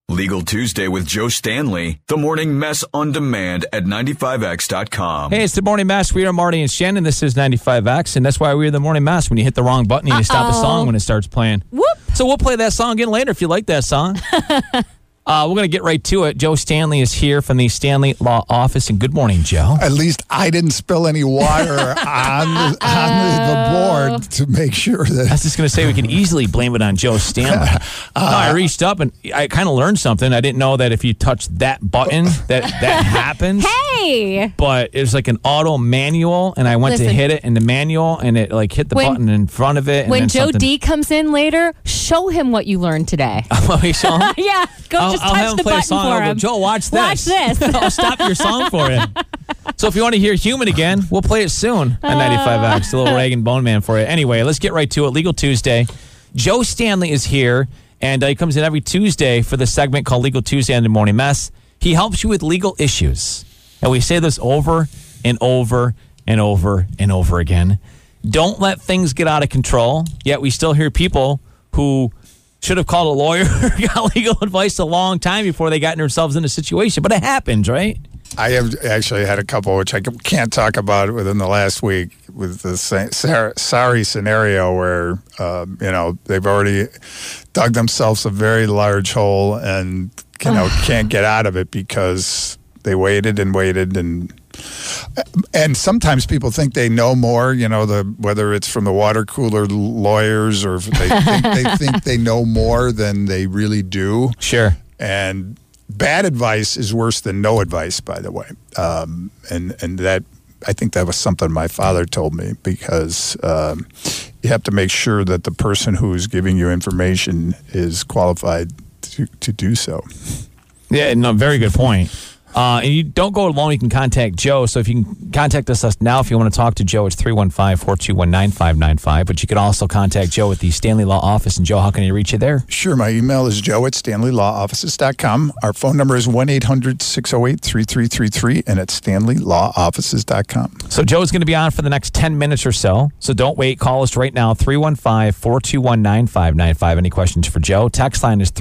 Legal Tuesday with Joe Stanley. The Morning Mess on demand at 95X.com. Hey, it's the Morning Mess. We are Marty and Shannon. This is 95X, and that's why we're the Morning Mess. When you hit the wrong button, you stop the song when it starts playing. Whoop. So we'll play that song again later if you like that song. We're going to get right to it. Joe Stanley is here from the Stanley Law Office. And good morning, Joe. At least I didn't spill any water on the board to make sure that... I was just going to say we can easily blame it on Joe Stanley. I reached up and I kind of learned something. I didn't know that if you touch that button, that happens. Hey! But it was like an auto manual, and I went to hit it in the manual, and it like hit the button in front of it. And when Joe D comes in later, show him what you learned today. We show him? Yeah, just I'll have touch him the play button a song. for him. Joe, watch this. Watch this. I'll stop your song for him. So if you want to hear Human again, we'll play it soon on 95X. A little Rag and Bone Man for you. Anyway, let's get right to it. Legal Tuesday. Joe Stanley is here, and he comes in every Tuesday for the segment called Legal Tuesday on the Morning Mess. He helps you with legal issues. And we say this over and over and over and over again. Don't let things get out of control, yet we still hear people who should have called a lawyer or got legal advice a long time before they got themselves in a situation. But it happens, right? I have actually had a couple, which I can't talk about within the last week, with the sorry scenario where, they've already dug themselves a very large hole and, can't get out of it because they waited and waited. And sometimes people think they know more, whether it's from the water cooler lawyers or if they think they know more than they really do. Sure. And bad advice is worse than no advice, by the way. And that, I think that was something my father told me, because you have to make sure that the person who's giving you information is qualified to do so. Yeah, no, very good point. And you don't go alone. You can contact Joe. So if you can contact us now, if you want to talk to Joe, it's 315-421-9595. But you can also contact Joe at the Stanley Law Office. And Joe, how can you reach you there? Sure. My email is joe@stanleylawoffices.com. Our phone number is 1-800-608-3333, and it's stanleylawoffices.com. So Joe's going to be on for the next 10 minutes or so. So don't wait. Call us right now, 315-421-9595. Any questions for Joe? Text line is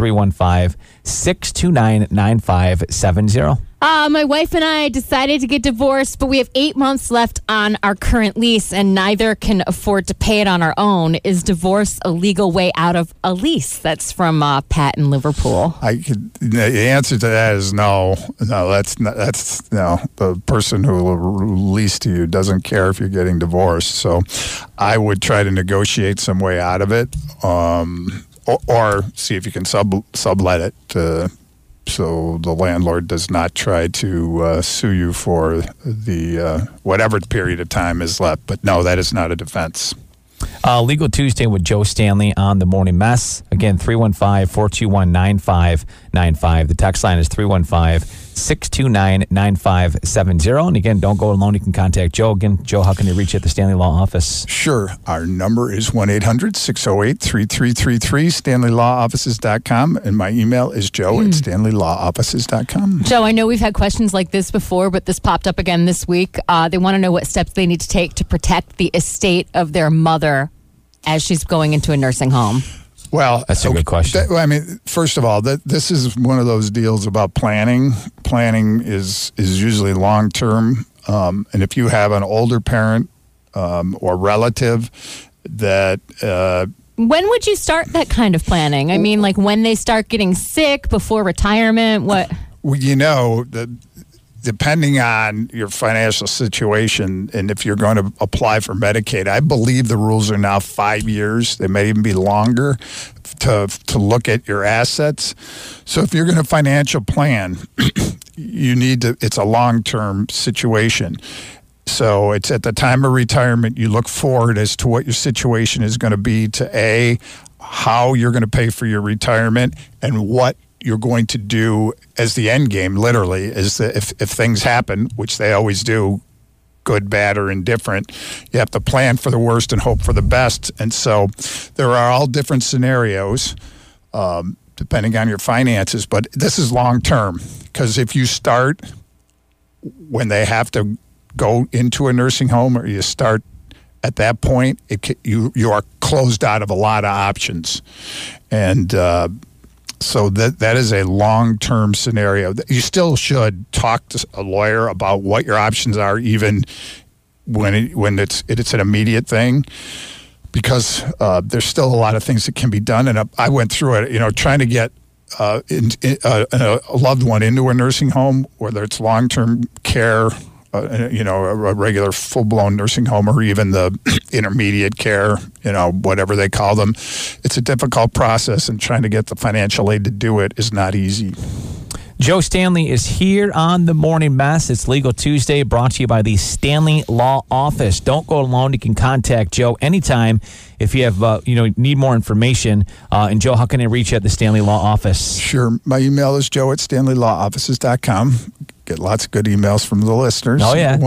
315-629-9570. My wife and I decided to get divorced, but we have 8 months left on our current lease, and neither can afford to pay it on our own. Is divorce a legal way out of a lease? That's from Pat in Liverpool. The answer to that is no. No, that's no. The person who will lease to you doesn't care if you're getting divorced. So I would try to negotiate some way out of it, or see if you can sublet it so the landlord does not try to sue you for the whatever period of time is left. But no, that is not a defense. Legal Tuesday with Joe Stanley on The Morning Mess. Again, 315-421-9595. The text line is 315-629-9570. And again, don't go alone. You can contact Joe. Again, Joe, how can you reach you at the Stanley Law Office? Sure. Our number is 1-800-608-3333, StanleyLawOffices.com. And my email is joe@StanleyLawOffices.com. Joe, I know we've had questions like this before, but this popped up again this week. They want to know what steps they need to take to protect the estate of their mother as she's going into a nursing home. Well, that's a good question. First of all, this is one of those deals about planning. Planning is usually long term, and if you have an older parent or relative that. When would you start that kind of planning? I mean, like when they start getting sick, before retirement, what? Well, depending on your financial situation, and if you're going to apply for Medicaid, I believe the rules are now 5 years. They may even be longer to look at your assets. So if you're going to financial plan, it's a long-term situation. So it's at the time of retirement, you look forward as to what your situation is going to be to how you're going to pay for your retirement, and what you're going to do as the end game, literally, is that if things happen, which they always do, good, bad, or indifferent, you have to plan for the worst and hope for the best. And so there are all different scenarios depending on your finances, but this is long term, because if you start when they have to go into a nursing home, or you start at that point, you are closed out of a lot of options. And So that is a long-term scenario. You still should talk to a lawyer about what your options are, even when it's an immediate thing, because there's still a lot of things that can be done. And I went through it, trying to get a loved one into a nursing home, whether it's long-term care, a regular full-blown nursing home, or even the intermediate care, whatever they call them. It's a difficult process, and trying to get the financial aid to do it is not easy. Joe Stanley is here on The Morning Mess. It's Legal Tuesday, brought to you by the Stanley Law Office. Don't go alone. You can contact Joe anytime if you have, need more information. And Joe, how can I reach you at the Stanley Law Office? Sure. My email is joe@stanleylawoffices.com. Get lots of good emails from the listeners. Oh, yeah.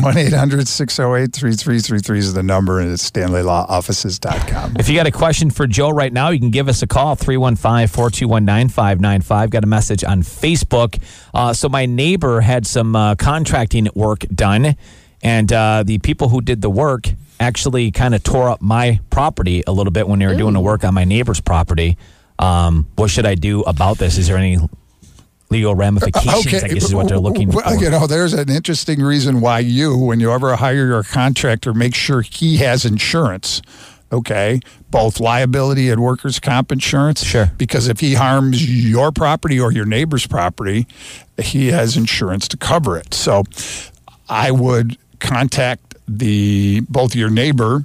1-800-608-3333 is the number, and it's stanleylawoffices.com. If you got a question for Joe right now, you can give us a call, 315-421-9595. Got a message on Facebook. So my neighbor had some contracting work done, and the people who did the work actually kind of tore up my property a little bit when they were doing the work on my neighbor's property. What should I do about this? Is there any legal ramifications, I guess, is what they're looking for. There's an interesting reason why when you ever hire your contractor, make sure he has insurance, okay? Both liability and workers' comp insurance. Sure. Because if he harms your property or your neighbor's property, he has insurance to cover it. So I would contact both your neighbor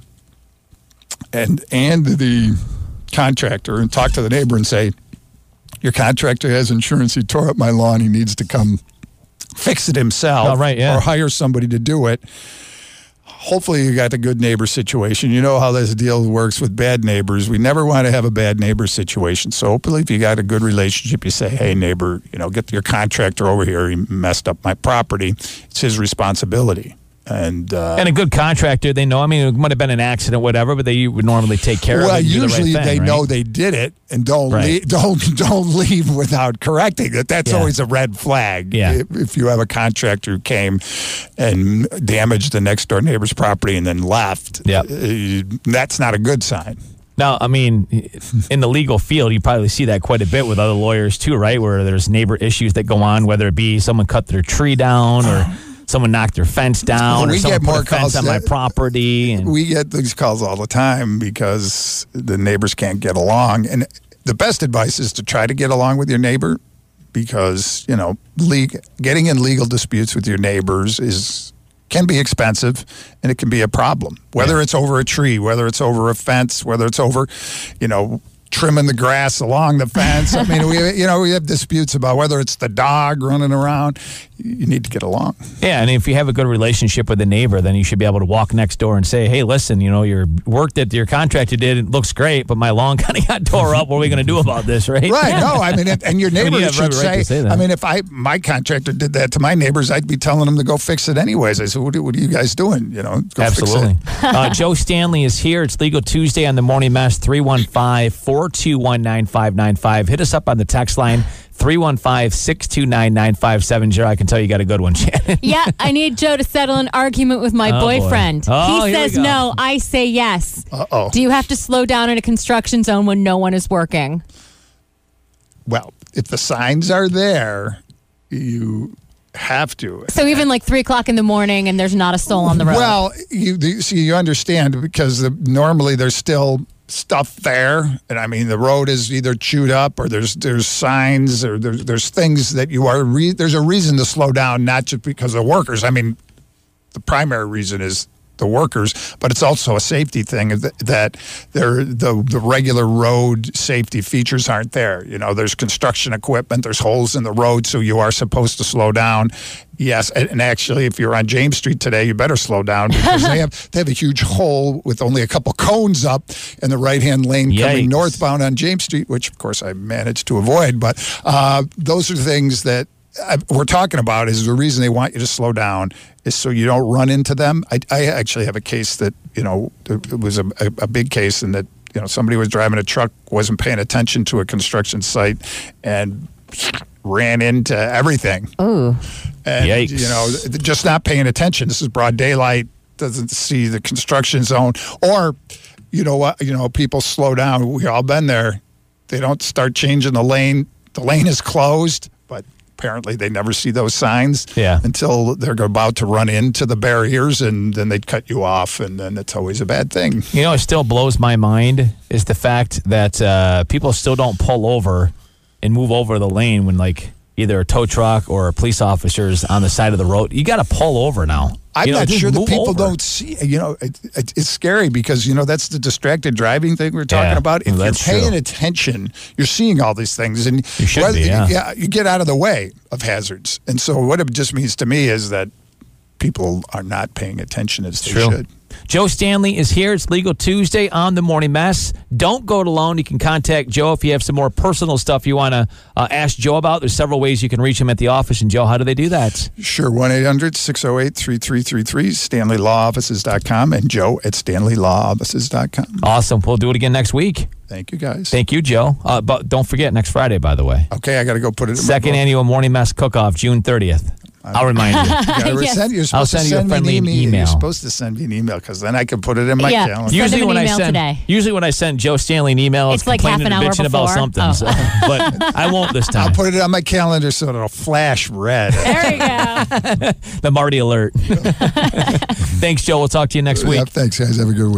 and the contractor and talk to the neighbor and say, your contractor has insurance. He tore up my lawn. He needs to come fix it himself, or hire somebody to do it. Hopefully you got a good neighbor situation. You know how this deal works with bad neighbors. We never want to have a bad neighbor situation. So hopefully if you got a good relationship, you say, hey, neighbor, get your contractor over here. He messed up my property. It's his responsibility. And a good contractor, they know. I mean, it might have been an accident, whatever, but they would normally take care of it. Well, usually the right they thing, know they did it and don't leave without correcting it. That's always a red flag. Yeah. If you have a contractor who came and damaged the next door neighbor's property and then left, that's not a good sign. Now, I mean, in the legal field, you probably see that quite a bit with other lawyers too, right? Where there's neighbor issues that go on, whether it be someone cut their tree down or someone knocked their fence down, or someone put a fence on my property. And we get these calls all the time because the neighbors can't get along. And the best advice is to try to get along with your neighbor, because, getting in legal disputes with your neighbors can be expensive, and it can be a problem. Whether it's over a tree, whether it's over a fence, whether it's over, trimming the grass along the fence. I mean, we have disputes about whether it's the dog running around. You need to get along. Yeah, and if you have a good relationship with a neighbor, then you should be able to walk next door and say, hey, listen, your work that your contractor did, it looks great, but my lawn kind of got tore up. What are we going to do about this, right? Right. No, I mean, and your neighbor should say that. I mean, if my contractor did that to my neighbors, I'd be telling them to go fix it anyways. I said, what are you guys doing? Go Absolutely. Fix it. Joe Stanley is here. It's Legal Tuesday on The Morning Mess, 315-421-9595. Hit us up on the text line, 315-629-9570. I can tell you got a good one, Shannon. Yeah, I need Joe to settle an argument with my boyfriend. He says no, I say yes. Uh-oh. Do you have to slow down in a construction zone when no one is working? Well, if the signs are there, you have to. So even like 3 o'clock in the morning and there's not a soul on the road? Well, you understand, because normally there's still stuff there, and I mean the road is either chewed up, or there's signs, or there's things that there's a reason to slow down, not just because of workers. I mean, the primary reason is the workers, but it's also a safety thing that the regular road safety features aren't there. There's construction equipment, there's holes in the road, so you are supposed to slow down. Yes, and actually, if you're on James Street today, you better slow down, because they have a huge hole with only a couple cones up in the right-hand lane coming northbound on James Street, which, of course, I managed to avoid. But those are things that we're talking about. Is the reason they want you to slow down is so you don't run into them. I actually have a case that, it was a big case, and that, somebody was driving a truck, wasn't paying attention to a construction site, and ran into everything. Ooh. And, yikes. Just not paying attention. This is broad daylight, doesn't see the construction zone. Or, people slow down. We've all been there. they don't start changing the lane. The lane is closed, but apparently they never see those signs until they're about to run into the barriers, and then they cut you off, and then it's always a bad thing. You know, it still blows my mind is the fact that people still don't pull over and move over the lane when, like, either a tow truck or a police officer's on the side of the road. You got to pull over now. I'm not sure that people don't see. You know, it's scary because, you know, that's the distracted driving thing we're talking about. If you're paying attention, you're seeing all these things, and you should be, you get out of the way of hazards. And so what it just means to me is that people are not paying attention as they should. Joe Stanley is here. It's Legal Tuesday on The Morning Mess. Don't go it alone. You can contact Joe if you have some more personal stuff you want to ask Joe about. There's several ways you can reach him at the office. And, Joe, how do they do that? Sure, 1-800-608-3333, StanleyLawOffices.com, and Joe at StanleyLawOffices.com. Awesome. We'll do it again next week. Thank you, guys. Thank you, Joe. But don't forget, next Friday, by the way. Okay, I got to go put it in Second annual Morning Mess Cook-Off, June 30th. I'll remind you. I'll send you a friendly email. You're supposed to send me an email because then I can put it in my calendar. Usually when I send Joe Stanley an email, it's like half an hour bitching about something. Oh. So, but I won't this time. I'll put it on my calendar so it'll flash red. There you go. The Marty alert. Thanks, Joe. We'll talk to you next week. Thanks, guys. Have a good week.